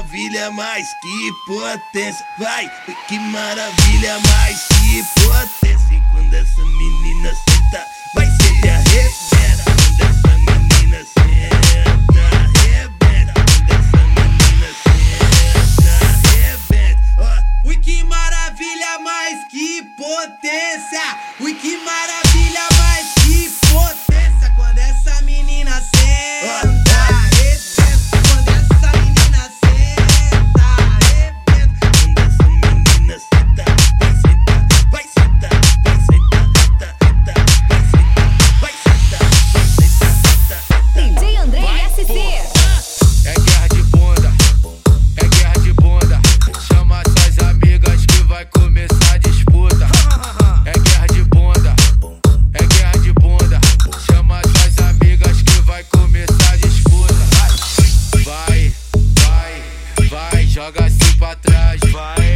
maravilha, mais que potência. Vai, que maravilha, mais que potência. E quando essa menina senta, vai ser de arrebenta. Quando essa menina senta, arrebenta. Quando essa menina senta, arrebenta. Ó, ui, que maravilha, mais que potência. Ui, que maravilha, mais que potência. Quando essa menina senta. Joga assim pra trás, vai.